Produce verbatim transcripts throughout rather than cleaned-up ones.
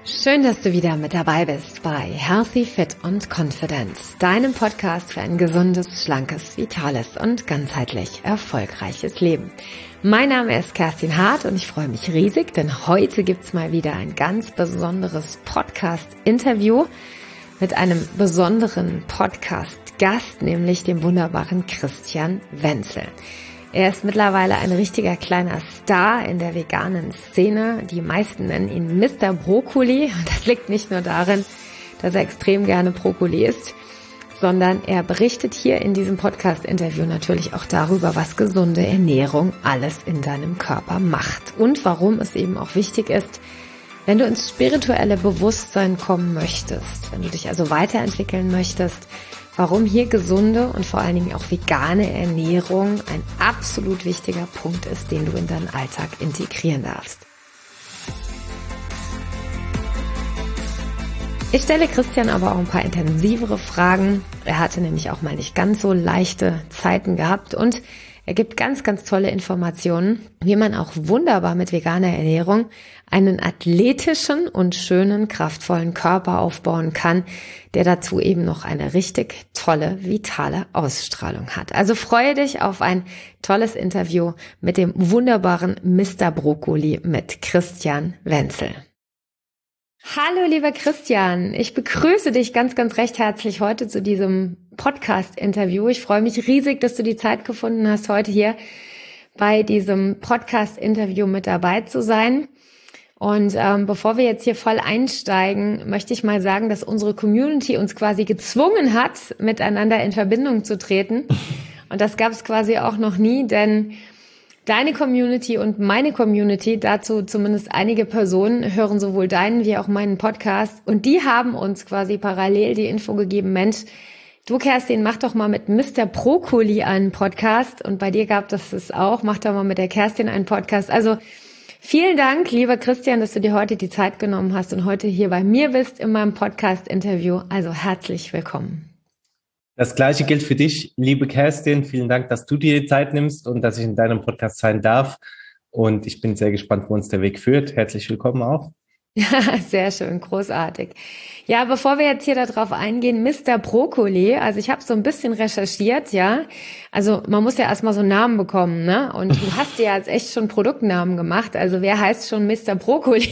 Schön, dass du wieder mit dabei bist bei Healthy, Fit und Confident, deinem Podcast für ein gesundes, schlankes, vitales und ganzheitlich erfolgreiches Leben. Mein Name ist Kerstin Hart und ich freue mich riesig, denn heute gibt's mal wieder ein ganz besonderes Podcast-Interview mit einem besonderen Podcast-Gast, nämlich dem wunderbaren Christian Wenzel. Er ist mittlerweile ein richtiger kleiner Star in der veganen Szene. Die meisten nennen ihn Mister Brokkoli. Und das liegt nicht nur darin, dass er extrem gerne Brokkoli isst, sondern er berichtet hier in diesem Podcast-Interview natürlich auch darüber, was gesunde Ernährung alles in deinem Körper macht und warum es eben auch wichtig ist, wenn du ins spirituelle Bewusstsein kommen möchtest, wenn du dich also weiterentwickeln möchtest, warum hier gesunde und vor allen Dingen auch vegane Ernährung ein absolut wichtiger Punkt ist, den du in deinen Alltag integrieren darfst. Ich stelle Christian aber auch ein paar intensivere Fragen. Er hatte nämlich auch mal nicht ganz so leichte Zeiten gehabt und er gibt ganz, ganz tolle Informationen, wie man auch wunderbar mit veganer Ernährung einen athletischen und schönen, kraftvollen Körper aufbauen kann, der dazu eben noch eine richtig tolle, vitale Ausstrahlung hat. Also freue dich auf ein tolles Interview mit dem wunderbaren Mister Brokkoli mit Christian Wenzel. Hallo lieber Christian, ich begrüße dich ganz, ganz recht herzlich heute zu diesem Podcast-Interview. Ich freue mich riesig, dass du die Zeit gefunden hast, heute hier bei diesem Podcast-Interview mit dabei zu sein. Und ähm, bevor wir jetzt hier voll einsteigen, möchte ich mal sagen, dass unsere Community uns quasi gezwungen hat, miteinander in Verbindung zu treten. Und das gab es quasi auch noch nie, denn deine Community und meine Community, dazu zumindest einige Personen, hören sowohl deinen wie auch meinen Podcast. Und die haben uns quasi parallel die Info gegeben, Mensch, du Kerstin, mach doch mal mit Mister Brokkoli einen Podcast. Und bei dir gab es das auch, mach doch mal mit der Kerstin einen Podcast. Also vielen Dank, lieber Christian, dass du dir heute die Zeit genommen hast und heute hier bei mir bist in meinem Podcast-Interview. Also herzlich willkommen. Das Gleiche gilt für dich, liebe Kerstin. Vielen Dank, dass du dir die Zeit nimmst und dass ich in deinem Podcast sein darf. Und ich bin sehr gespannt, wo uns der Weg führt. Herzlich willkommen auch. Ja, sehr schön, großartig. Ja, bevor wir jetzt hier darauf eingehen, Mister Brokkoli, also ich habe so ein bisschen recherchiert, ja. Also man muss ja erstmal so einen Namen bekommen, ne? Und du hast dir jetzt echt schon Produktnamen gemacht. Also wer heißt schon Mister Brokkoli?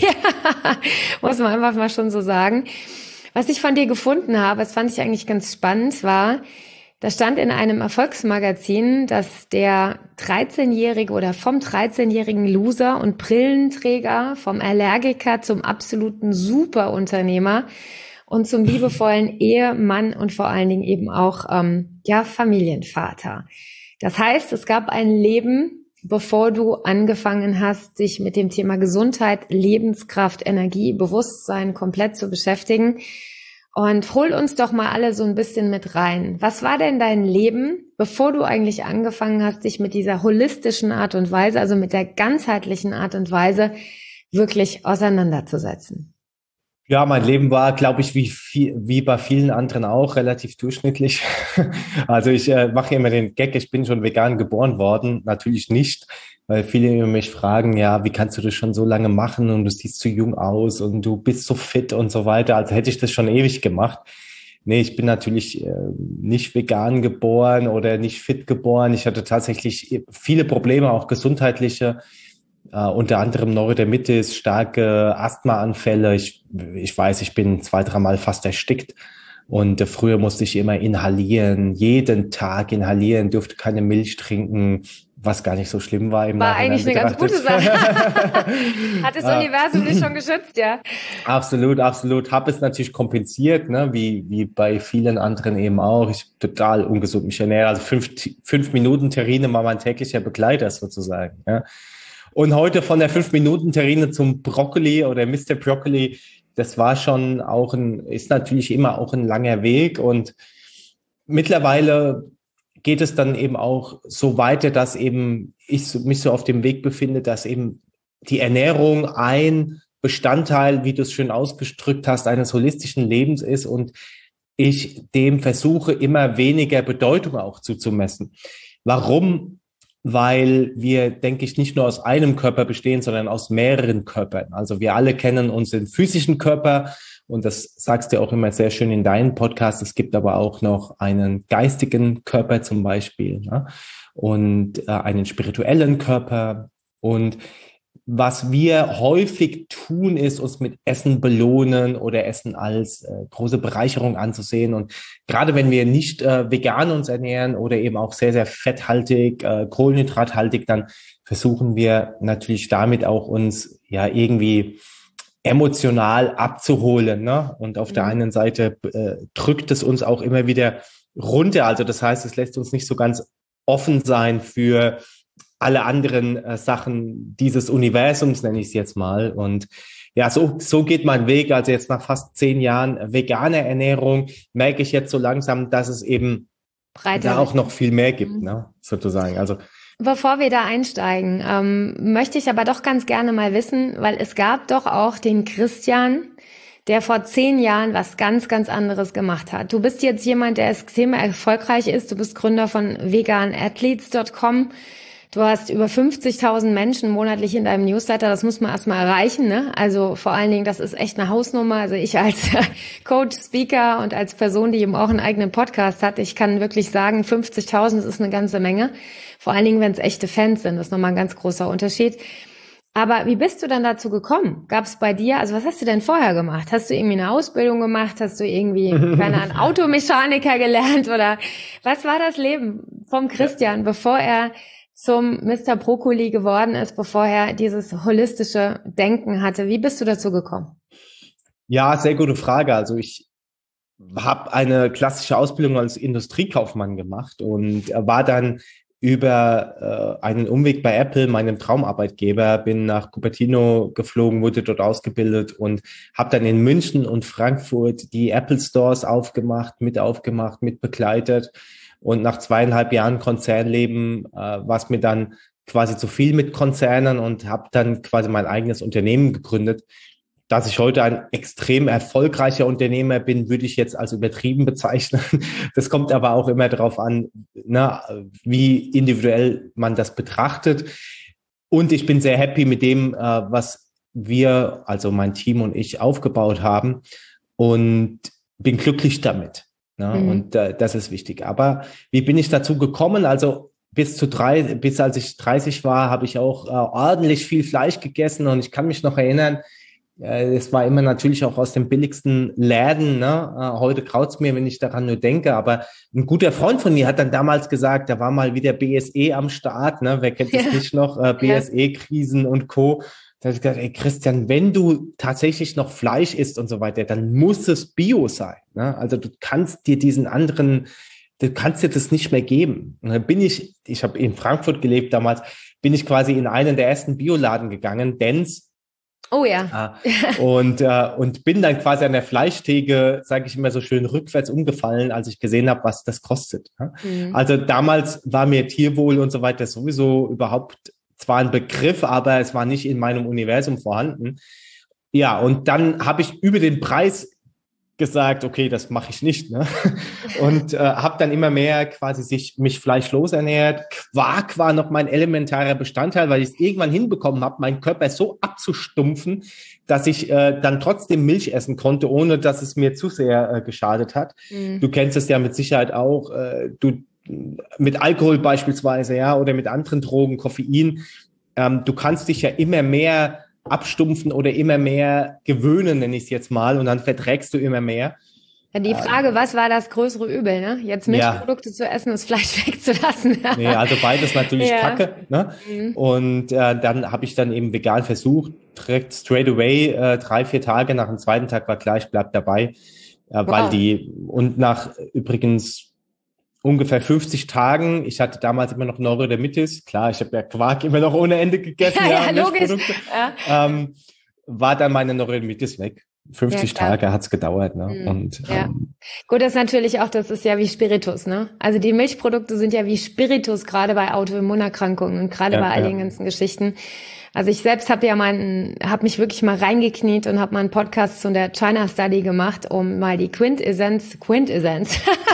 Muss man einfach mal schon so sagen. Was ich von dir gefunden habe, das fand ich eigentlich ganz spannend, war, da stand in einem Erfolgsmagazin, dass der dreizehnjährige oder vom dreizehnjährigen Loser und Brillenträger, vom Allergiker zum absoluten Superunternehmer und zum liebevollen Ehemann und vor allen Dingen eben auch ähm, ja Familienvater. Das heißt, es gab ein Leben, bevor du angefangen hast, dich mit dem Thema Gesundheit, Lebenskraft, Energie, Bewusstsein komplett zu beschäftigen. Und hol uns doch mal alle so ein bisschen mit rein. Was war denn dein Leben, bevor du eigentlich angefangen hast, dich mit dieser holistischen Art und Weise, also mit der ganzheitlichen Art und Weise wirklich auseinanderzusetzen? Ja, mein Leben war, glaube ich, wie viel, wie bei vielen anderen auch, relativ durchschnittlich. Also ich äh, mache immer den Gag, ich bin schon vegan geboren worden. Natürlich nicht, weil viele mich fragen, ja, wie kannst du das schon so lange machen und du siehst zu jung aus und du bist so fit und so weiter. Also hätte ich das schon ewig gemacht. Nee, ich bin natürlich äh, nicht vegan geboren oder nicht fit geboren. Ich hatte tatsächlich viele Probleme, auch gesundheitliche. Uh, unter anderem Neurodermitis, starke Asthmaanfälle. Ich, ich weiß, ich bin zwei, dreimal fast erstickt. Und äh, früher musste ich immer inhalieren, jeden Tag inhalieren, durfte keine Milch trinken, was gar nicht so schlimm war. Im war eigentlich eine ganz gute Sache. Hat das Universum dich schon geschützt, ja? Absolut, absolut. Habe es natürlich kompensiert, ne, wie wie bei vielen anderen eben auch. Ich total ungesund mich ernähre. Also fünf, fünf Minuten Terrine war mein täglicher Begleiter sozusagen, ja. Und heute von der fünf-Minuten-Terrine zum Brokkoli oder Mister Brokkoli, das war schon auch ein, ist natürlich immer auch ein langer Weg. Und mittlerweile geht es dann eben auch so weiter, dass eben ich mich so auf dem Weg befinde, dass eben die Ernährung ein Bestandteil, wie du es schön ausgedrückt hast, eines holistischen Lebens ist und ich dem versuche, immer weniger Bedeutung auch zuzumessen. Warum? weil wir, denke ich, nicht nur aus einem Körper bestehen, sondern aus mehreren Körpern. Also wir alle kennen unseren physischen Körper und das sagst du auch immer sehr schön in deinem Podcast. Es gibt aber auch noch einen geistigen Körper zum Beispiel, ne? Und äh, einen spirituellen Körper. Und was wir häufig tun, ist uns mit Essen belohnen oder Essen als äh, große Bereicherung anzusehen. Und gerade wenn wir nicht äh, vegan uns ernähren oder eben auch sehr, sehr fetthaltig, äh, kohlenhydrathaltig, dann versuchen wir natürlich damit auch uns ja irgendwie emotional abzuholen, ne? Und auf mhm. der einen Seite äh, drückt es uns auch immer wieder runter. Also das heißt, es lässt uns nicht so ganz offen sein für alle anderen äh, Sachen dieses Universums, nenne ich es jetzt mal. Und ja, so so geht mein Weg. Also jetzt nach fast zehn Jahren veganer Ernährung merke ich jetzt so langsam, dass es eben Breite da auch noch viel mehr gibt, mhm. ne, sozusagen. Also bevor wir da einsteigen, ähm, möchte ich aber doch ganz gerne mal wissen, weil es gab doch auch den Christian, der vor zehn Jahren was ganz, ganz anderes gemacht hat. Du bist jetzt jemand, der extrem erfolgreich ist. Du bist Gründer von vegan athletes Punkt com. Du hast über fünfzigtausend Menschen monatlich in deinem Newsletter. Das muss man erstmal erreichen, ne? Also vor allen Dingen, das ist echt eine Hausnummer. Also ich als Coach, Speaker und als Person, die eben auch einen eigenen Podcast hat, ich kann wirklich sagen, fünfzigtausend ist eine ganze Menge. Vor allen Dingen, wenn es echte Fans sind. Das ist nochmal ein ganz großer Unterschied. Aber wie bist du dann dazu gekommen? Gab es bei dir, also was hast du denn vorher gemacht? Hast du irgendwie eine Ausbildung gemacht? Hast du irgendwie, keine Ahnung, Automechaniker gelernt? Oder was war das Leben vom Christian, bevor er zum Mister Brokkoli geworden ist, bevor er dieses holistische Denken hatte? Wie bist du dazu gekommen? Ja, sehr gute Frage. Also ich habe eine klassische Ausbildung als Industriekaufmann gemacht und war dann über äh, einen Umweg bei Apple, meinem Traumarbeitgeber, bin nach Cupertino geflogen, wurde dort ausgebildet und habe dann in München und Frankfurt die Apple Stores aufgemacht, mit aufgemacht, mit begleitet. Und nach zweieinhalb Jahren Konzernleben äh, war es mir dann quasi zu viel mit Konzernen und habe dann quasi mein eigenes Unternehmen gegründet. Dass ich heute ein extrem erfolgreicher Unternehmer bin, würde ich jetzt als übertrieben bezeichnen. Das kommt aber auch immer darauf an, na, wie individuell man das betrachtet. Und ich bin sehr happy mit dem, äh, was wir, also mein Team und ich, aufgebaut haben und bin glücklich damit. Ja, mhm. Und äh, das ist wichtig. Aber wie bin ich dazu gekommen? Also bis zu drei, bis als ich dreißig war, habe ich auch äh, ordentlich viel Fleisch gegessen und ich kann mich noch erinnern, äh, es war immer natürlich auch aus den billigsten Läden. Ne? Äh, heute graut's mir, wenn ich daran nur denke. Aber ein guter Freund von mir hat dann damals gesagt, da war mal wieder B S E am Start. Ne? Wer kennt das ja. nicht noch? Äh, B S E-Krisen und Co. Da habe ich gesagt, ey Christian, wenn du tatsächlich noch Fleisch isst und so weiter, dann muss es Bio sein. Ne? Also du kannst dir diesen anderen, du kannst dir das nicht mehr geben. Und dann bin ich, ich habe in Frankfurt gelebt damals, bin ich quasi in einen der ersten Bioladen gegangen, Dens. Oh ja. Äh, und äh, und bin dann quasi an der Fleischtheke, sage ich immer so schön, rückwärts umgefallen, als ich gesehen habe, was das kostet. Ne? Mhm. Also damals war mir Tierwohl und so weiter sowieso überhaupt zwar ein Begriff, aber es war nicht in meinem Universum vorhanden. Ja, und dann habe ich über den Preis gesagt, okay, das mache ich nicht, ne? Und äh, habe dann immer mehr quasi sich mich fleischlos ernährt. Quark war noch mein elementarer Bestandteil, weil ich es irgendwann hinbekommen habe, meinen Körper so abzustumpfen, dass ich äh, dann trotzdem Milch essen konnte, ohne dass es mir zu sehr äh, geschadet hat. Mhm. Du kennst es ja mit Sicherheit auch. Äh, du mit Alkohol beispielsweise, ja, oder mit anderen Drogen, Koffein. Ähm, du kannst dich ja immer mehr abstumpfen oder immer mehr gewöhnen, nenne ich es jetzt mal, und dann verträgst du immer mehr. Ja, die Frage, ähm, was war das größere Übel, ne? Jetzt Milchprodukte ja. zu essen, das Fleisch wegzulassen. Nee, also beides natürlich ja. Kacke, ne? Mhm. Und äh, dann habe ich dann eben vegan versucht, direkt straight away, äh, drei, vier Tage, nach dem zweiten Tag war klar, ich bleib dabei, äh, wow. weil die, und nach übrigens ungefähr fünfzig Tagen, ich hatte damals immer noch Neurodermitis, klar, ich habe ja Quark immer noch ohne Ende gegessen, ja, ja, logisch. Ja. Ähm, war dann meine Neurodermitis weg. fünfzig ja, Tage hat's gedauert, ne? Mhm. Und ja. ähm, gut, das ist natürlich auch, das ist ja wie Spiritus, ne? Also die Milchprodukte sind ja wie Spiritus, gerade bei Autoimmunerkrankungen und gerade ja, bei all ja. den ganzen Geschichten. Also ich selbst habe ja meinen, habe mich wirklich mal reingekniet und habe mal einen Podcast zu der China Study gemacht, um mal die Quintessenz, Quintessenz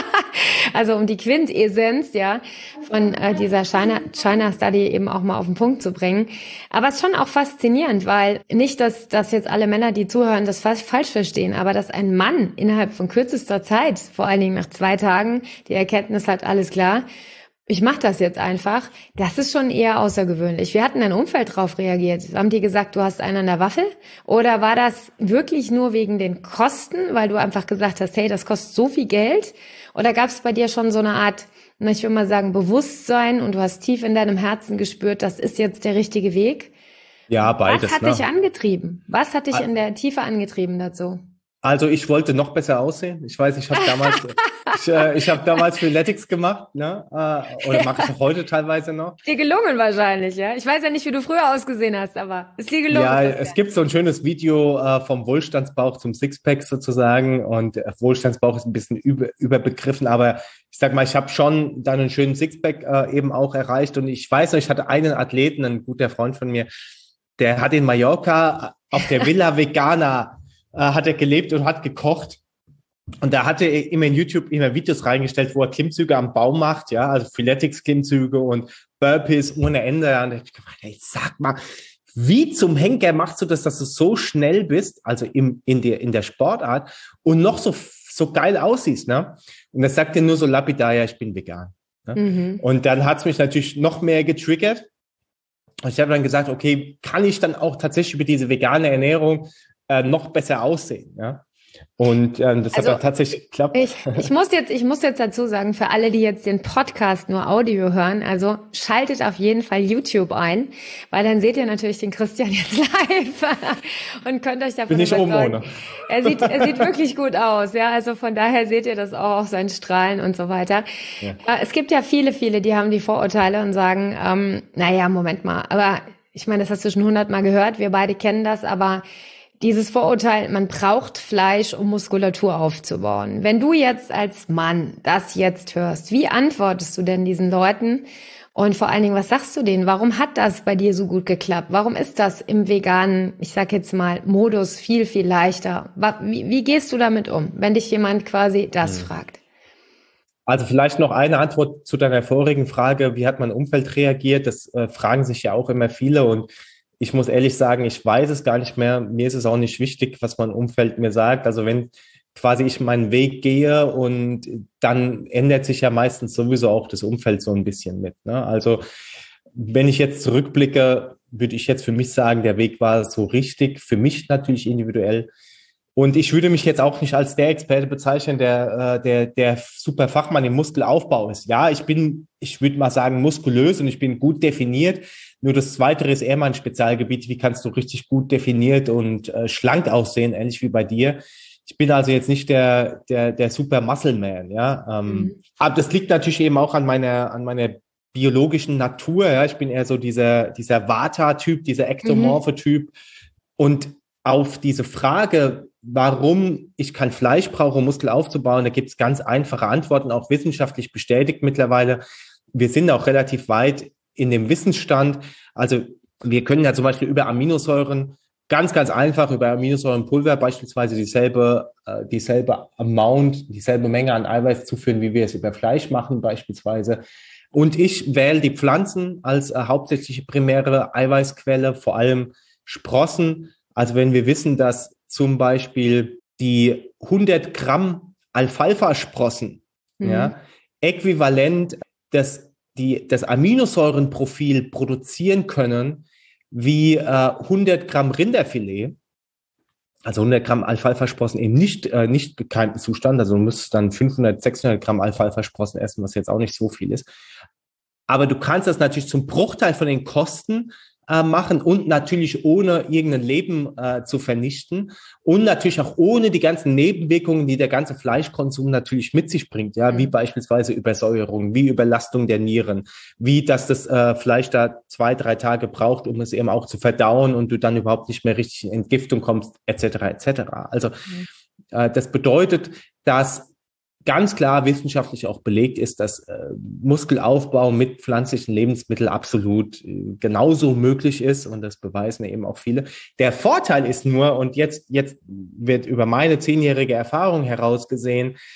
Also um die Quintessenz, ja, von äh, dieser China, China Study eben auch mal auf den Punkt zu bringen. Aber es ist schon auch faszinierend, weil nicht, dass, dass jetzt alle Männer, die zuhören, das falsch, falsch verstehen, aber dass ein Mann innerhalb von kürzester Zeit, vor allen Dingen nach zwei Tagen, die Erkenntnis hat, alles klar, ich mache das jetzt einfach, das ist schon eher außergewöhnlich. Wie hat denn dein Umfeld darauf reagiert? Haben die gesagt, du hast einen an der Waffel? Oder war das wirklich nur wegen den Kosten, weil du einfach gesagt hast, hey, das kostet so viel Geld? Oder gab es bei dir schon so eine Art, ich will mal sagen, Bewusstsein und du hast tief in deinem Herzen gespürt, das ist jetzt der richtige Weg? Ja, beides. Was hat ne? dich angetrieben? Was hat dich in der Tiefe angetrieben dazu? Also ich wollte noch besser aussehen. Ich weiß, ich habe damals, ich, äh, ich habe damals Freeletics gemacht, ne? Äh, oder mache ich auch heute teilweise noch. Ist dir gelungen wahrscheinlich, ja? Ich weiß ja nicht, wie du früher ausgesehen hast, aber ist dir gelungen? Ja, es gibt so ein schönes Video äh, vom Wohlstandsbauch zum Sixpack sozusagen und äh, Wohlstandsbauch ist ein bisschen über, überbegriffen, aber ich sag mal, ich habe schon dann einen schönen Sixpack äh, eben auch erreicht und ich weiß noch, ich hatte einen Athleten, ein guter Freund von mir, der hat in Mallorca auf der Villa Vegana hat er gelebt und hat gekocht. Und da hatte er immer in YouTube immer Videos reingestellt, wo er Klimmzüge am Baum macht, ja, also Freeletics-Klimmzüge und Burpees ohne Ende. Und ich habe gedacht, hey, sag mal, wie zum Henker machst du das, dass du so schnell bist, also im, in der, in der Sportart und noch so, so geil aussiehst, ne? Und er sagt dir nur so lapidar, ja, ich bin vegan. Ne? Mhm. Und dann hat's mich natürlich noch mehr getriggert. Und ich habe dann gesagt, okay, kann ich dann auch tatsächlich über diese vegane Ernährung Äh, noch besser aussehen, ja. Und ähm, das also, hat dann tatsächlich geklappt. Ich, ich muss jetzt, ich muss jetzt dazu sagen, für alle, die jetzt den Podcast nur Audio hören, also schaltet auf jeden Fall YouTube ein, weil dann seht ihr natürlich den Christian jetzt live und könnt euch davon Bin ich überzeugen. Er sieht, er sieht wirklich gut aus, ja. Also von daher seht ihr das auch auf seinen Strahlen und so weiter. Ja. Es gibt ja viele, viele, die haben die Vorurteile und sagen, ähm, naja, Moment mal, aber ich meine, das hast du schon hundertmal gehört, wir beide kennen das, aber dieses Vorurteil, man braucht Fleisch, um Muskulatur aufzubauen. Wenn du jetzt als Mann das jetzt hörst, wie antwortest du denn diesen Leuten? Und vor allen Dingen, was sagst du denen? Warum hat das bei dir so gut geklappt? Warum ist das im veganen, ich sag jetzt mal, Modus viel, viel leichter? Wie, wie gehst du damit um, wenn dich jemand quasi das hm. fragt? Also vielleicht noch eine Antwort zu deiner vorigen Frage. Wie hat mein Umfeld reagiert? Das äh, fragen sich ja auch immer viele und ich muss ehrlich sagen, ich weiß es gar nicht mehr. Mir ist es auch nicht wichtig, was mein Umfeld mir sagt. Also wenn quasi ich meinen Weg gehe und dann ändert sich ja meistens sowieso auch das Umfeld so ein bisschen mit, ne? Also wenn ich jetzt zurückblicke, würde ich jetzt für mich sagen, der Weg war so richtig, für mich natürlich individuell. Und ich würde mich jetzt auch nicht als der Experte bezeichnen, der, der, der super Fachmann im Muskelaufbau ist. Ja, ich bin, ich würde mal sagen, muskulös und ich bin gut definiert. Nur das Zweite ist eher mein Spezialgebiet. Wie kannst du richtig gut definiert und äh, schlank aussehen, ähnlich wie bei dir? Ich bin also jetzt nicht der der der Super Muscle Man, ja. Ähm, mhm. Aber das liegt natürlich eben auch an meiner an meiner biologischen Natur. Ja, ich bin eher so dieser dieser Vata-Typ, dieser ektomorphe Typ. Und auf diese Frage, warum ich kein Fleisch brauche, um Muskel aufzubauen, da gibt es ganz einfache Antworten, auch wissenschaftlich bestätigt mittlerweile. Wir sind auch relativ weit in dem Wissensstand. Also wir können ja zum Beispiel über Aminosäuren ganz, ganz einfach über Aminosäurenpulver beispielsweise dieselbe, äh, dieselbe Amount, dieselbe Menge an Eiweiß zuführen, wie wir es über Fleisch machen beispielsweise. Und ich wähle die Pflanzen als äh, hauptsächliche primäre Eiweißquelle, vor allem Sprossen. Also wenn wir wissen, dass zum Beispiel die hundert Gramm Alfalfa-Sprossen mhm. ja, äquivalent das die das Aminosäurenprofil produzieren können wie äh, hundert Gramm Rinderfilet, also hundert Gramm Alfalfa-Sprossen eben nicht äh, nicht gekeimten Zustand, also du müsstest dann fünfhundert, sechshundert Gramm Alfalfa-Sprossen essen, was jetzt auch nicht so viel ist. Aber du kannst das natürlich zum Bruchteil von den Kosten äh, machen und natürlich ohne irgendein Leben äh, zu vernichten und natürlich auch ohne die ganzen Nebenwirkungen, die der ganze Fleischkonsum natürlich mit sich bringt, ja, mhm. wie beispielsweise Übersäuerung, wie Überlastung der Nieren, wie dass das äh, Fleisch da zwei, drei Tage braucht, um es eben auch zu verdauen und du dann überhaupt nicht mehr richtig in Entgiftung kommst, et cetera et cetera. Also mhm. äh, das bedeutet, dass ganz klar wissenschaftlich auch belegt ist, dass äh, Muskelaufbau mit pflanzlichen Lebensmitteln absolut äh, genauso möglich ist und das beweisen eben auch viele. Der Vorteil ist nur, und jetzt jetzt wird über meine zehnjährige Erfahrung herausgesehen,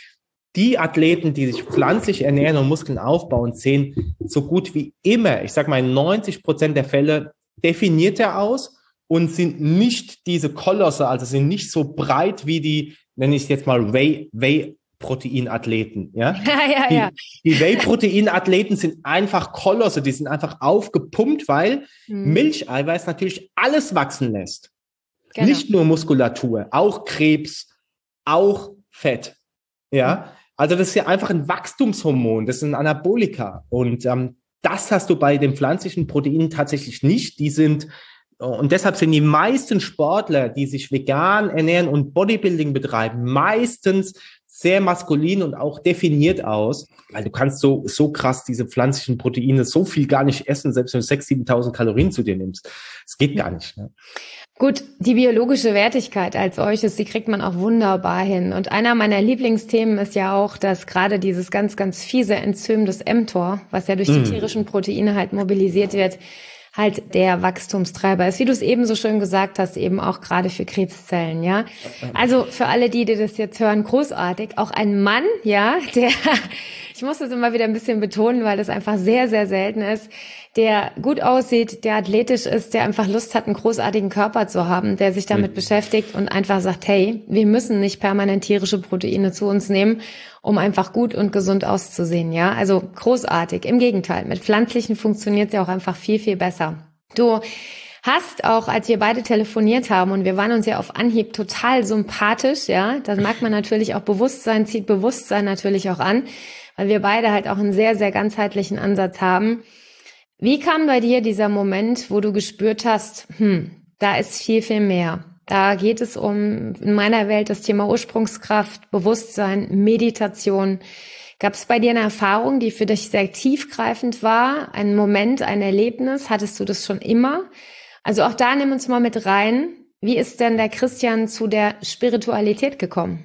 die Athleten, die sich pflanzlich ernähren und Muskeln aufbauen, sehen so gut wie immer, ich sage mal in neunzig Prozent der Fälle, definierter aus und sind nicht diese Kolosse, also sind nicht so breit wie die, nenne ich es jetzt mal Whey, Whey Proteinathleten, ja? Ja, ja, die, ja. Die Whey-Protein-Athleten sind einfach Kolosse, die sind einfach aufgepumpt, weil mhm. Milcheiweiß natürlich alles wachsen lässt. Genau. Nicht nur Muskulatur, auch Krebs, auch Fett, ja? Mhm. Also das ist ja einfach ein Wachstumshormon, das ist ein Anabolika und ähm, das hast du bei den pflanzlichen Proteinen tatsächlich nicht, die sind und deshalb sind die meisten Sportler, die sich vegan ernähren und Bodybuilding betreiben, meistens sehr maskulin und auch definiert aus, weil du kannst so so krass diese pflanzlichen Proteine so viel gar nicht essen, selbst wenn du sechstausend, siebentausend Kalorien zu dir nimmst. Das geht gar nicht. Ne? Gut, die biologische Wertigkeit als solches, die kriegt man auch wunderbar hin. Und einer meiner Lieblingsthemen ist ja auch, dass gerade dieses ganz, ganz fiese Enzym des mTOR, was ja durch die mm. tierischen Proteine halt mobilisiert wird, halt der Wachstumstreiber ist, wie du es eben so schön gesagt hast, eben auch gerade für Krebszellen, ja. Also für alle, die, die das jetzt hören, großartig. Auch ein Mann, ja, der, ich muss das immer wieder ein bisschen betonen, weil das einfach sehr, sehr selten ist, der gut aussieht, der athletisch ist, der einfach Lust hat, einen großartigen Körper zu haben, der sich damit mhm. beschäftigt und einfach sagt, hey, wir müssen nicht permanent tierische Proteine zu uns nehmen, um einfach gut und gesund auszusehen, ja. Also großartig. Im Gegenteil, mit pflanzlichen funktioniert es ja auch einfach viel, viel besser. Du hast auch, als wir beide telefoniert haben und wir waren uns ja auf Anhieb total sympathisch, ja, das mag man natürlich auch Bewusstsein, zieht Bewusstsein natürlich auch an, weil wir beide halt auch einen sehr, sehr ganzheitlichen Ansatz haben. Wie kam bei dir dieser Moment, wo du gespürt hast, hm, da ist viel, viel mehr. Da geht es um, in meiner Welt, das Thema Ursprungskraft, Bewusstsein, Meditation. Gab es bei dir eine Erfahrung, die für dich sehr tiefgreifend war? Ein Moment, ein Erlebnis? Hattest du das schon immer? Also auch da nimm uns mal mit rein. Wie ist denn der Christian zu der Spiritualität gekommen?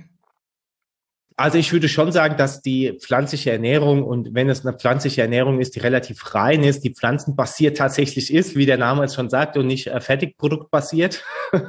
Also ich würde schon sagen, dass die pflanzliche Ernährung, und wenn es eine pflanzliche Ernährung ist, die relativ rein ist, die pflanzenbasiert tatsächlich ist, wie der Name es schon sagt, und nicht fertigproduktbasiert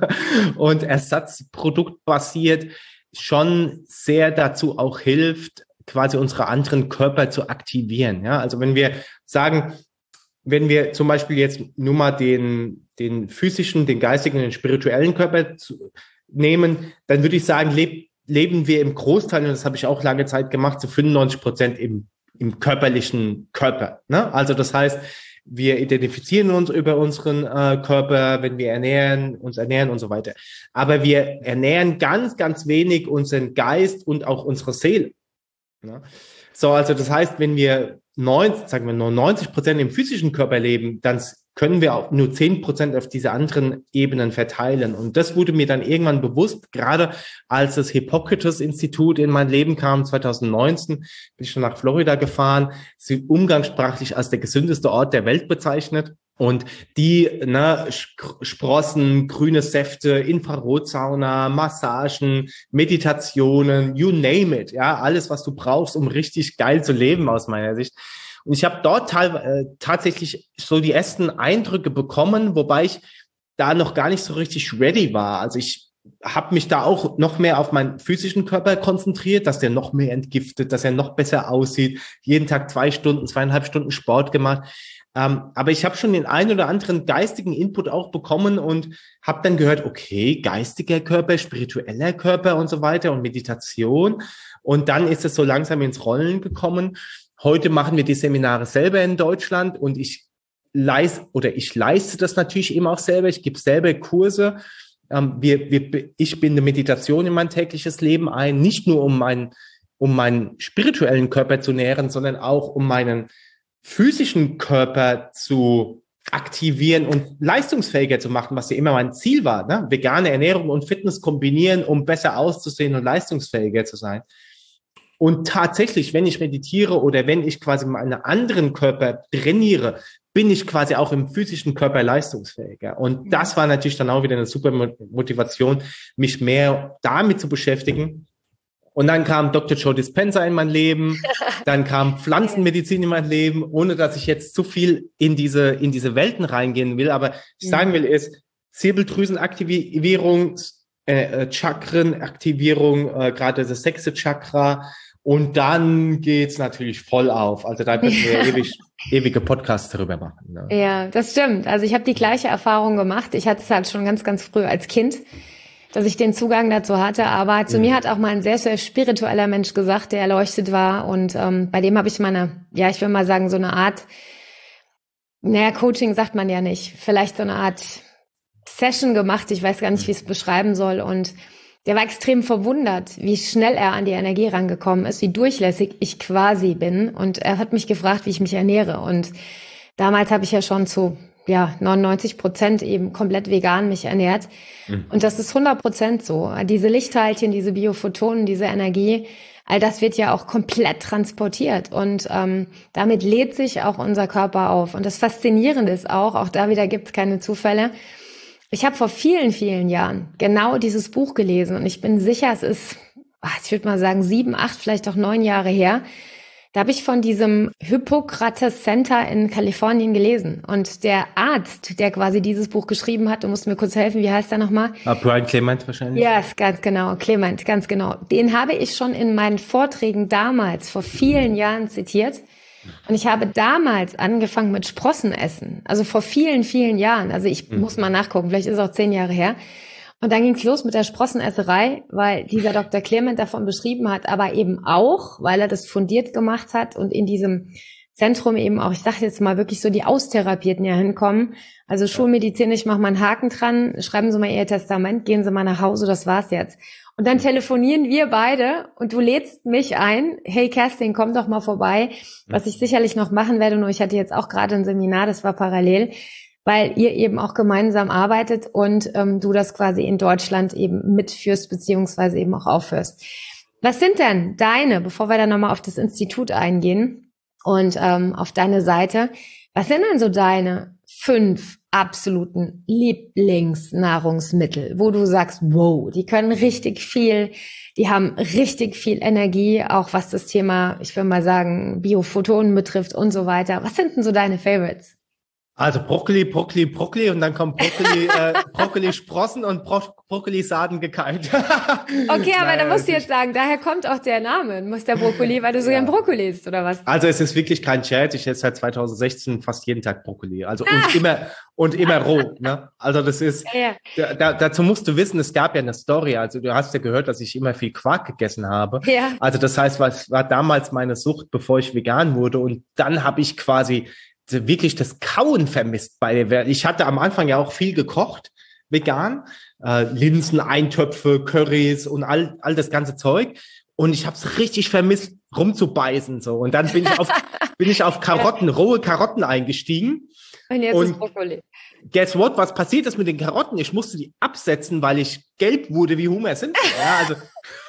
und ersatzproduktbasiert, schon sehr dazu auch hilft, quasi unsere anderen Körper zu aktivieren. Ja, also wenn wir sagen, wenn wir zum Beispiel jetzt nur mal den, den physischen, den geistigen, den spirituellen Körper zu, nehmen, dann würde ich sagen, lebt leben wir im Großteil, und das habe ich auch lange Zeit gemacht, zu fünfundneunzig Prozent im, im körperlichen Körper. Ne? Also das heißt, wir identifizieren uns über unseren äh, Körper, wenn wir ernähren, uns ernähren und so weiter. Aber wir ernähren ganz, ganz wenig unseren Geist und auch unsere Seele. Ne? So, also das heißt, wenn wir neunzig, sagen wir nur neunzig Prozent im physischen Körper leben, dann können wir auch nur zehn Prozent auf diese anderen Ebenen verteilen. Und das wurde mir dann irgendwann bewusst, gerade als das Hippokrates-Institut in mein Leben kam, zwanzig neunzehn, bin ich schon nach Florida gefahren, sie umgangssprachlich als der gesündeste Ort der Welt bezeichnet. Und die, ne, Sprossen, grüne Säfte, Infrarotsauna, Massagen, Meditationen, you name it, ja, alles, was du brauchst, um richtig geil zu leben, aus meiner Sicht. Und ich habe dort äh, tatsächlich so die ersten Eindrücke bekommen, wobei ich da noch gar nicht so richtig ready war. Also ich habe mich da auch noch mehr auf meinen physischen Körper konzentriert, dass der noch mehr entgiftet, dass er noch besser aussieht. Jeden Tag zwei Stunden, zweieinhalb Stunden Sport gemacht. Ähm, aber ich habe schon den einen oder anderen geistigen Input auch bekommen und habe dann gehört, okay, geistiger Körper, spiritueller Körper und so weiter und Meditation. Und dann ist es so langsam ins Rollen gekommen. Heute machen wir die Seminare selber in Deutschland und ich leiste oder ich leiste das natürlich eben auch selber. Ich gebe selber Kurse. Ähm, wir, wir, ich binde Meditation in mein tägliches Leben ein, nicht nur um meinen, um meinen spirituellen Körper zu nähren, sondern auch um meinen physischen Körper zu aktivieren und leistungsfähiger zu machen, was ja immer mein Ziel war, ne? Vegane Ernährung und Fitness kombinieren, um besser auszusehen und leistungsfähiger zu sein. Und tatsächlich, wenn ich meditiere oder wenn ich quasi meinen anderen Körper trainiere, bin ich quasi auch im physischen Körper leistungsfähiger. Und das war natürlich dann auch wieder eine super Motivation, mich mehr damit zu beschäftigen. Und dann kam Doktor Joe Dispenza in mein Leben, dann kam Pflanzenmedizin in mein Leben, ohne dass ich jetzt zu viel in diese in diese Welten reingehen will. Aber ich sagen will, ist Zirbeldrüsenaktivierung, äh, Chakrenaktivierung, äh, gerade das sechste Chakra, Und dann geht's natürlich voll auf. Also da können wir ewig, ewige Podcasts darüber machen. Ne? Ja, das stimmt. Also ich habe die gleiche Erfahrung gemacht. Ich hatte es halt schon ganz, ganz früh als Kind, dass ich den Zugang dazu hatte. Aber zu mhm. mir hat auch mal ein sehr, sehr spiritueller Mensch gesagt, der erleuchtet war. Und ähm, bei dem habe ich mal eine, ja, ich will mal sagen, so eine Art, naja, Coaching sagt man ja nicht, vielleicht so eine Art Session gemacht. Ich weiß gar nicht, wie ich es beschreiben soll. Und der war extrem verwundert, wie schnell er an die Energie rangekommen ist, wie durchlässig ich quasi bin. Und er hat mich gefragt, wie ich mich ernähre. Und damals habe ich ja schon zu ja neunundneunzig Prozent eben komplett vegan mich ernährt. Mhm. Und das ist hundert Prozent so. Diese Lichtteilchen, diese Biophotonen, diese Energie, all das wird ja auch komplett transportiert. Und ähm, damit lädt sich auch unser Körper auf. Und das Faszinierende ist auch, auch da wieder gibt es keine Zufälle, ich habe vor vielen, vielen Jahren genau dieses Buch gelesen und ich bin sicher, es ist, ich würde mal sagen, sieben, acht, vielleicht auch neun Jahre her. Da habe ich von diesem Hippokrates Center in Kalifornien gelesen. Und der Arzt, der quasi dieses Buch geschrieben hat, du musst mir kurz helfen, wie heißt der nochmal? Ah, Brian Clement wahrscheinlich. Ja, yes, ganz genau, Clement, ganz genau. Den habe ich schon in meinen Vorträgen damals, vor vielen Jahren zitiert. Und ich habe damals angefangen mit Sprossenessen, also vor vielen, vielen Jahren. Also ich mhm. muss mal nachgucken, vielleicht ist es auch zehn Jahre her. Und dann ging es los mit der Sprossenesserei, weil dieser Doktor Clement davon beschrieben hat, aber eben auch, weil er das fundiert gemacht hat und in diesem Zentrum eben auch, ich sage jetzt mal wirklich so, die Austherapierten ja hinkommen. Also schulmedizinisch machen wir einen Haken dran, schreiben Sie mal Ihr Testament, gehen Sie mal nach Hause, das war's jetzt. Und dann telefonieren wir beide und du lädst mich ein, hey Kerstin, komm doch mal vorbei, was ich sicherlich noch machen werde, nur ich hatte jetzt auch gerade ein Seminar, das war parallel, weil ihr eben auch gemeinsam arbeitet und ähm, du das quasi in Deutschland eben mitführst, beziehungsweise eben auch aufführst. Was sind denn deine, bevor wir dann nochmal auf das Institut eingehen und ähm, auf deine Seite, was sind denn so deine fünf absoluten Lieblingsnahrungsmittel, wo du sagst, wow, die können richtig viel, die haben richtig viel Energie, auch was das Thema, ich will mal sagen, Biophotonen betrifft und so weiter. Was sind denn so deine Favorites? Also Brokkoli, Brokkoli, Brokkoli und dann kommt Brokkoli, äh, Brokkoli-Sprossen und Bro Brokkoli-Saaten gekeilt. Okay, aber naja, da musst du jetzt sagen, daher kommt auch der Name, muss der Brokkoli, weil du so ja. gern Brokkoli isst, oder was? Also es ist wirklich kein Scherz, ich esse seit zweitausendsechzehn fast jeden Tag Brokkoli. Also ah. und immer und immer roh. Ne? Also das ist, ja, ja. Da, dazu musst du wissen, es gab ja eine Story, also du hast ja gehört, dass ich immer viel Quark gegessen habe. Ja. Also das heißt, was war damals meine Sucht, bevor ich vegan wurde und dann habe ich quasi wirklich das Kauen vermisst bei der. Ich hatte am Anfang ja auch viel gekocht, vegan, äh, Linsen, Eintöpfe, Currys und all all das ganze Zeug. Und ich habe es richtig vermisst, rumzubeißen so. Und dann bin ich auf bin ich auf Karotten, rohe Karotten eingestiegen. Und jetzt und ist Brokkoli. Guess what? Was passiert ist mit den Karotten? Ich musste die absetzen, weil ich gelb wurde wie Homer Simpson. Ja, also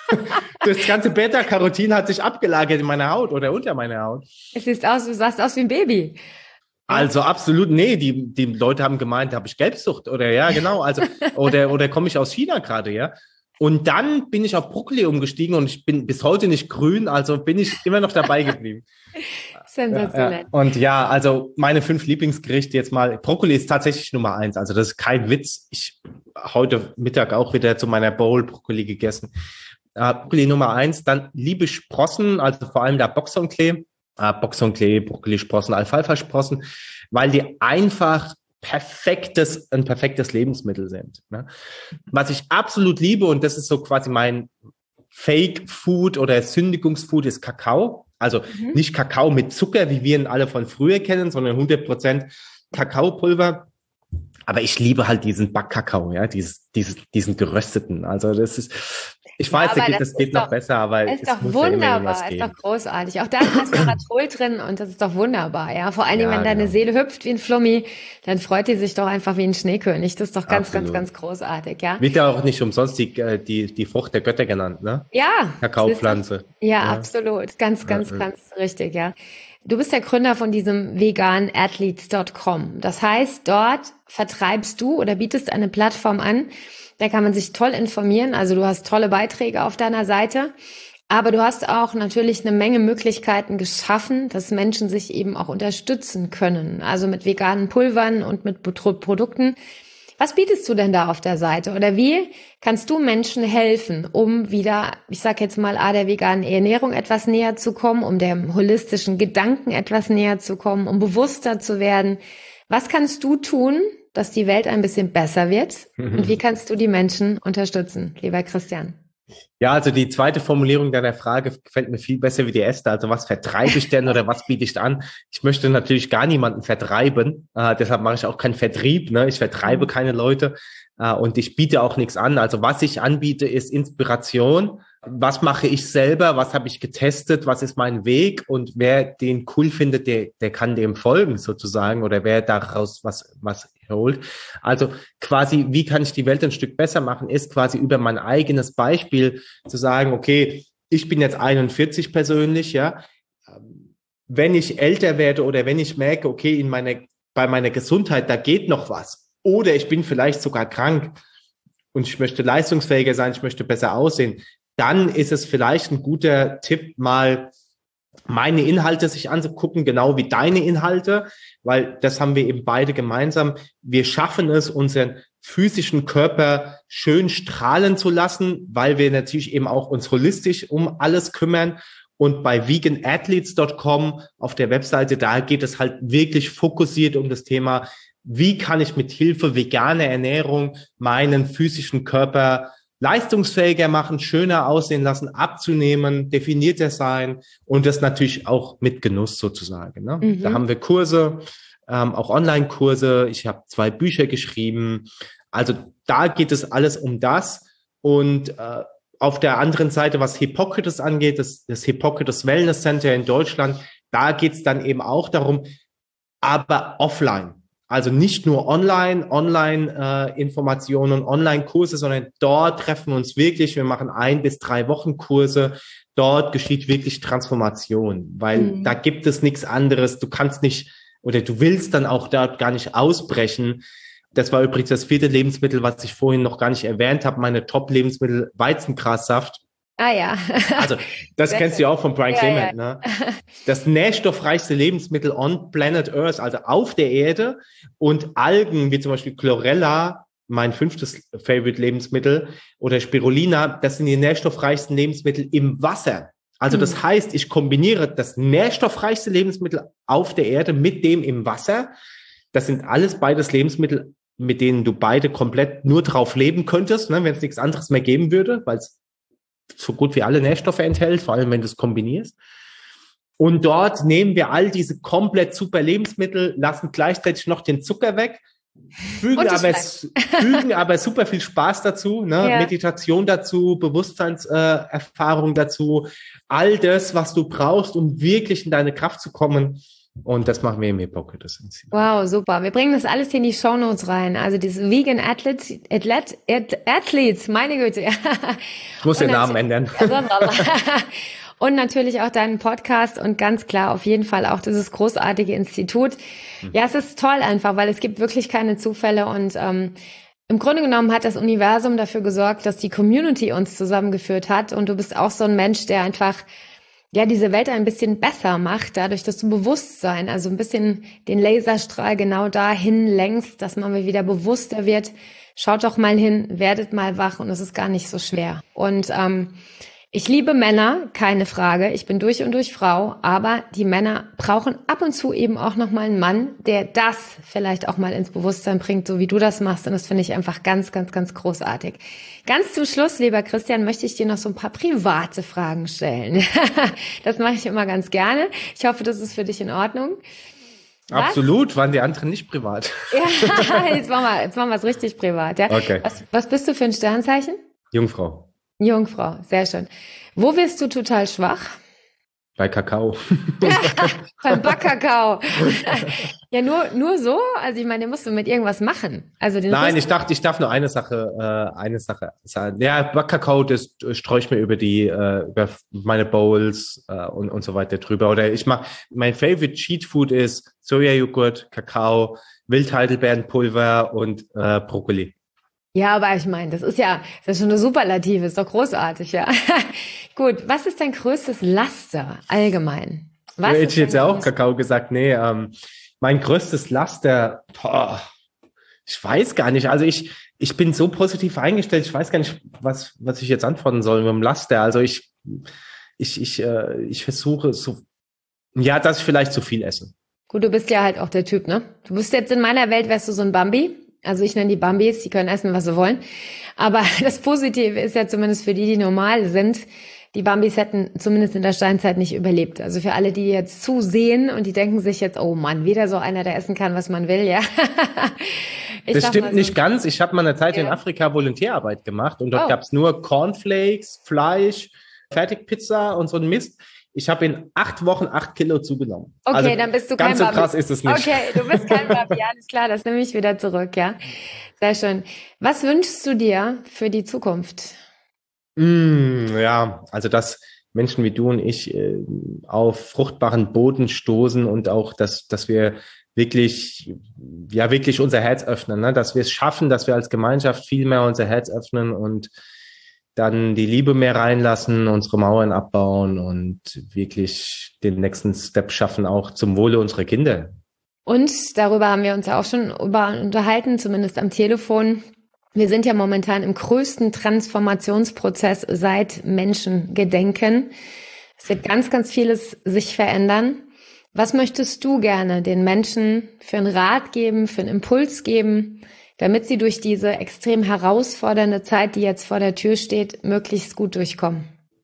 das ganze Beta-Carotin hat sich abgelagert in meiner Haut oder unter meiner Haut. Es sieht aus, du sahst aus wie ein Baby. Also absolut, nee, die die Leute haben gemeint, habe ich Gelbsucht oder ja, genau, also oder oder komme ich aus China gerade, ja? Und dann bin ich auf Brokkoli umgestiegen und ich bin bis heute nicht grün, also bin ich immer noch dabei geblieben. Sensationell. Ja, ja. Und ja, also meine fünf Lieblingsgerichte jetzt mal, Brokkoli ist tatsächlich Nummer eins, also das ist kein Witz. Ich heute Mittag auch wieder zu meiner Bowl Brokkoli gegessen. Äh, Brokkoli Nummer eins, dann liebe Sprossen, also vor allem der Boxonklee. Uh, Boxonklee, Brokkoli-Sprossen, Alfalfa-Sprossen, weil die einfach perfektes, ein perfektes Lebensmittel sind. Ne? Was ich absolut liebe, und das ist so quasi mein Fake-Food oder Sündigungsfood, ist Kakao. Also mhm. nicht Kakao mit Zucker, wie wir ihn alle von früher kennen, sondern hundert Prozent Kakaopulver. Aber ich liebe halt diesen Backkakao, ja, dieses, dieses, diesen gerösteten. Also das ist, ich weiß, ja, das, das geht noch doch, besser, aber es ist doch wunderbar, es ist doch großartig. Auch da ist Resveratrol drin und das ist doch wunderbar, ja. Vor allen Dingen, ja, wenn deine genau. Seele hüpft wie ein Flummi, dann freut die sich doch einfach wie ein Schneekönig. Das ist doch ganz, Absolut. ganz, ganz großartig, ja. Wird ja auch nicht umsonst die, die, die Frucht der Götter genannt, ne? Ja. Kakaopflanze. Ja, ja, absolut. Ganz, ganz, ja, ganz ja. richtig, ja. Du bist der Gründer von diesem vegan athletes Punkt com. Das heißt, dort vertreibst du oder bietest eine Plattform an, da kann man sich toll informieren. Also du hast tolle Beiträge auf deiner Seite, aber du hast auch natürlich eine Menge Möglichkeiten geschaffen, dass Menschen sich eben auch unterstützen können. Also mit veganen Pulvern und mit Produkten. Was bietest du denn da auf der Seite? Oder wie kannst du Menschen helfen, um wieder, ich sag jetzt mal, A, der veganen Ernährung etwas näher zu kommen, um dem holistischen Gedanken etwas näher zu kommen, um bewusster zu werden? Was kannst du tun, dass die Welt ein bisschen besser wird? Mhm. Und wie kannst du die Menschen unterstützen, lieber Christian? Ja, also die zweite Formulierung deiner Frage gefällt mir viel besser wie die erste. Also was vertreibe ich denn oder was biete ich an? Ich möchte natürlich gar niemanden vertreiben. Äh, deshalb mache ich auch keinen Vertrieb. Ne? Ich vertreibe keine Leute äh, und ich biete auch nichts an. Also was ich anbiete, ist Inspiration. Was mache ich selber? Was habe ich getestet? Was ist mein Weg? Und wer den cool findet, der, der kann dem folgen sozusagen oder wer daraus was, was holt. Also quasi, wie kann ich die Welt ein Stück besser machen, ist quasi über mein eigenes Beispiel zu sagen, okay, ich bin jetzt einundvierzig persönlich, ja. Wenn ich älter werde oder wenn ich merke, okay, in meiner, bei meiner Gesundheit, da geht noch was. Oder ich bin vielleicht sogar krank und ich möchte leistungsfähiger sein, ich möchte besser aussehen, dann ist es vielleicht ein guter Tipp, mal meine Inhalte sich anzugucken, genau wie deine Inhalte, weil das haben wir eben beide gemeinsam. Wir schaffen es, unseren physischen Körper schön strahlen zu lassen, weil wir natürlich eben auch uns holistisch um alles kümmern. Und bei vegan athletes dot com auf der Webseite, da geht es halt wirklich fokussiert um das Thema, wie kann ich mit Hilfe veganer Ernährung meinen physischen Körper leistungsfähiger machen, schöner aussehen lassen, abzunehmen, definierter sein und das natürlich auch mit Genuss sozusagen. Ne? Mhm. Da haben wir Kurse, ähm, auch Online-Kurse. Ich habe zwei Bücher geschrieben. Also da geht es alles um das. Und äh, auf der anderen Seite, was Hippokrates angeht, das, das Hippokrates Wellness Center in Deutschland, da geht es dann eben auch darum, aber offline. Also nicht nur online, Online-Informationen, äh, Online-Kurse, sondern dort treffen wir uns wirklich. Wir machen ein bis drei Wochen Kurse. Dort geschieht wirklich Transformation, weil mhm. da gibt es nichts anderes. Du kannst nicht oder du willst dann auch dort gar nicht ausbrechen. Das war übrigens das vierte Lebensmittel, was ich vorhin noch gar nicht erwähnt habe. Meine Top-Lebensmittel, Weizengrassaft. Ah ja. Also das Sehr kennst du ja auch von Brian ja, Clement. Ja. Ne? Das nährstoffreichste Lebensmittel on planet Earth, also auf der Erde. Und Algen, wie zum Beispiel Chlorella, mein fünftes Favorite-Lebensmittel, oder Spirulina, das sind die nährstoffreichsten Lebensmittel im Wasser. Also mhm. das heißt, ich kombiniere das nährstoffreichste Lebensmittel auf der Erde mit dem im Wasser. Das sind alles beides Lebensmittel, mit denen du beide komplett nur drauf leben könntest, ne, wenn es nichts anderes mehr geben würde, weil es so gut wie alle Nährstoffe enthält, vor allem wenn du es kombinierst. Und dort nehmen wir all diese komplett super Lebensmittel, lassen gleichzeitig noch den Zucker weg, fügen, aber, fügen aber super viel Spaß dazu, ne? Ja. Meditation dazu, Bewusstseinserfahrung äh, dazu, all das, was du brauchst, um wirklich in deine Kraft zu kommen. Und das machen wir im Hippokrates Institut. Wow, super. Wir bringen das alles hier in die Shownotes rein. Also dieses Vegan Athletes, Athlet, Athletes, meine Güte. Ich muss den Namen ändern. Und natürlich auch deinen Podcast und ganz klar auf jeden Fall auch dieses großartige Institut. Ja, es ist toll einfach, weil es gibt wirklich keine Zufälle und ähm, im Grunde genommen hat das Universum dafür gesorgt, dass die Community uns zusammengeführt hat und du bist auch so ein Mensch, der einfach ja diese Welt ein bisschen besser macht, dadurch, dass du Bewusstsein, also ein bisschen den Laserstrahl genau dahin lenkst, dass man wieder bewusster wird. Schaut doch mal hin, werdet mal wach und es ist gar nicht so schwer. Und ähm, ich liebe Männer, keine Frage. Ich bin durch und durch Frau, aber die Männer brauchen ab und zu eben auch nochmal einen Mann, der das vielleicht auch mal ins Bewusstsein bringt, so wie du das machst. Und das finde ich einfach ganz, ganz, ganz großartig. Ganz zum Schluss, lieber Christian, möchte ich dir noch so ein paar private Fragen stellen. Das mache ich immer ganz gerne. Ich hoffe, das ist für dich in Ordnung. Was? Absolut, waren die anderen nicht privat. Ja, jetzt machen wir, jetzt machen wir es richtig privat. Ja? Okay. Was, was bist du für ein Sternzeichen? Jungfrau. Jungfrau, sehr schön. Wo wirst du total schwach? Bei Kakao. Beim Backkakao. Ja, nur nur so? Also ich meine, den musst du mit irgendwas machen. Also den Nein, ich dachte, ich darf nur eine Sache, äh, eine Sache sagen. Ja, Backkakao, das streue ich mir über die, äh, über meine Bowls äh, und und so weiter drüber. Oder ich mach, mein Favorite Cheat Food ist Sojajoghurt, Kakao, Wildheidelbeerenpulver und äh, Brokkoli. Ja, aber ich meine, das ist ja, das ist schon eine Superlative, ist doch großartig, ja. Gut, was ist dein größtes Laster allgemein? Was ja, ich hätte jetzt ja auch Kakao gesagt, nee, ähm, mein größtes Laster, boah, Ich weiß gar nicht. Also ich, ich bin so positiv eingestellt. Ich weiß gar nicht, was, was ich jetzt antworten soll mit dem Laster. Also ich, ich, ich, äh, ich versuche so, ja, dass ich vielleicht zu viel esse. Gut, du bist ja halt auch der Typ, ne? Du bist jetzt in meiner Welt, wärst du so ein Bambi. Also ich nenne die Bambis, die können essen, was sie wollen. Aber das Positive ist ja zumindest für die, die normal sind, die Bambis hätten zumindest in der Steinzeit nicht überlebt. Also für alle, die jetzt zusehen und die denken sich jetzt, oh Mann, wieder so einer, der essen kann, was man will, ja. Das stimmt so. Nicht ganz. Ich habe mal eine Zeit ja. in Afrika Volontärarbeit gemacht und dort oh. gab es nur Cornflakes, Fleisch, Fertigpizza und so ein Mist. Ich habe in acht Wochen acht Kilo zugenommen. Okay, also dann bist du kein Bambi. Ganz so krass ist es nicht. Okay, du bist kein Bambi, alles klar, das nehme ich wieder zurück, ja. Sehr schön. Was wünschst du dir für die Zukunft? Mm, ja, also dass Menschen wie du und ich äh, auf fruchtbaren Boden stoßen und auch, dass, dass wir wirklich, ja, wirklich unser Herz öffnen, ne? Dass wir es schaffen, dass wir als Gemeinschaft viel mehr unser Herz öffnen und dann die Liebe mehr reinlassen, unsere Mauern abbauen und wirklich den nächsten Step schaffen, auch zum Wohle unserer Kinder. Und darüber haben wir uns ja auch schon über unterhalten, zumindest am Telefon. Wir sind ja momentan im größten Transformationsprozess seit Menschengedenken. Es wird ganz, ganz vieles sich verändern. Was möchtest du gerne den Menschen für einen Rat geben, für einen Impuls geben, damit sie durch diese extrem herausfordernde Zeit, die jetzt vor der Tür steht, möglichst gut durchkommen?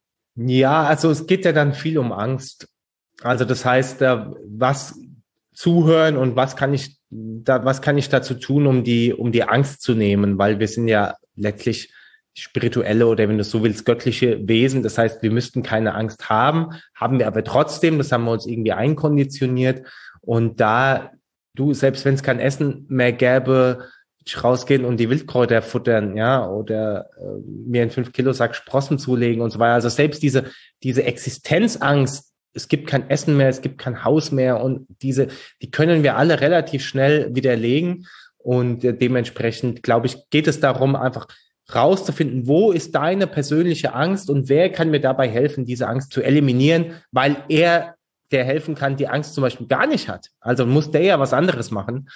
Ja, also es geht ja dann viel um Angst. Also das heißt, was zuhören und was kann ich da, was kann ich dazu tun, um die, um die Angst zu nehmen? Weil wir sind ja letztlich spirituelle oder wenn du so willst, göttliche Wesen. Das heißt, wir müssten keine Angst haben, haben wir aber trotzdem, das haben wir uns irgendwie einkonditioniert. Und da du, selbst wenn es kein Essen mehr gäbe, rausgehen und die Wildkräuter futtern, ja, oder äh, mir einen fünf Kilo Sack Sprossen zulegen und so weiter. Also selbst diese, diese Existenzangst, es gibt kein Essen mehr, es gibt kein Haus mehr und diese, die können wir alle relativ schnell widerlegen und äh, dementsprechend, glaube ich, geht es darum, einfach rauszufinden, wo ist deine persönliche Angst und wer kann mir dabei helfen, diese Angst zu eliminieren, weil er, der helfen kann, die Angst zum Beispiel gar nicht hat. Also muss der ja was anderes machen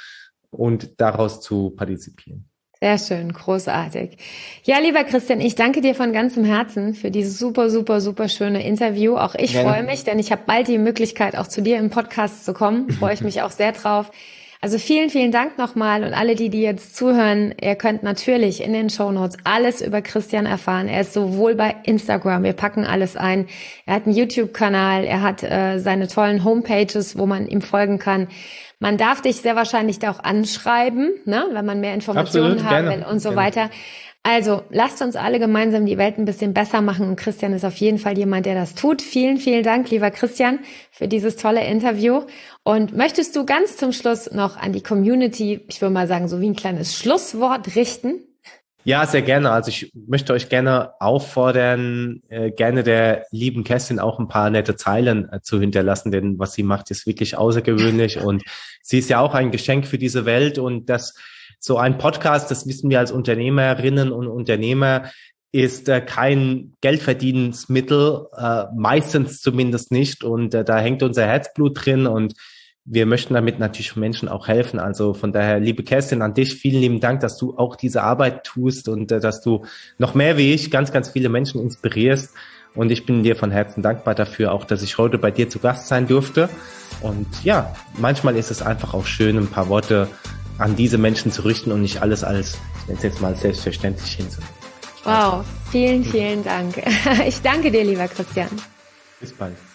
und daraus zu partizipieren. Sehr schön, großartig. Ja, lieber Christian, ich danke dir von ganzem Herzen für dieses super, super, super schöne Interview. Auch ich ja. freue mich, denn ich habe bald die Möglichkeit, auch zu dir im Podcast zu kommen. Freue ich mich auch sehr drauf. Also vielen, vielen Dank nochmal und alle, die, die jetzt zuhören, ihr könnt natürlich in den Shownotes alles über Christian erfahren. Er ist sowohl bei Instagram, wir packen alles ein, er hat einen YouTube-Kanal, er hat äh, seine tollen Homepages, wo man ihm folgen kann. Man darf dich sehr wahrscheinlich da auch anschreiben, ne, wenn man mehr Informationen Absolut, haben gerne, will und so gerne. weiter. Also lasst uns alle gemeinsam die Welt ein bisschen besser machen und Christian ist auf jeden Fall jemand, der das tut. Vielen, vielen Dank, lieber Christian, für dieses tolle Interview. Und möchtest du ganz zum Schluss noch an die Community, ich würde mal sagen, so wie ein kleines Schlusswort richten? Ja, sehr gerne. Also ich möchte euch gerne auffordern, äh, gerne der lieben Kerstin auch ein paar nette Zeilen äh, zu hinterlassen, denn was sie macht, ist wirklich außergewöhnlich und sie ist ja auch ein Geschenk für diese Welt und das so ein Podcast, das wissen wir als Unternehmerinnen und Unternehmer, ist äh, kein Geldverdienensmittel, äh, meistens zumindest nicht und äh, da hängt unser Herzblut drin und wir möchten damit natürlich Menschen auch helfen. Also von daher, liebe Kerstin, an dich vielen lieben Dank, dass du auch diese Arbeit tust und äh, dass du noch mehr wie ich ganz, ganz viele Menschen inspirierst. Und ich bin dir von Herzen dankbar dafür, auch dass ich heute bei dir zu Gast sein durfte. Und ja, manchmal ist es einfach auch schön, ein paar Worte an diese Menschen zu richten und nicht alles als, ich nenne es jetzt mal, selbstverständlich hinzunehmen. Wow, vielen, vielen Dank. Ich danke dir, lieber Christian. Bis bald.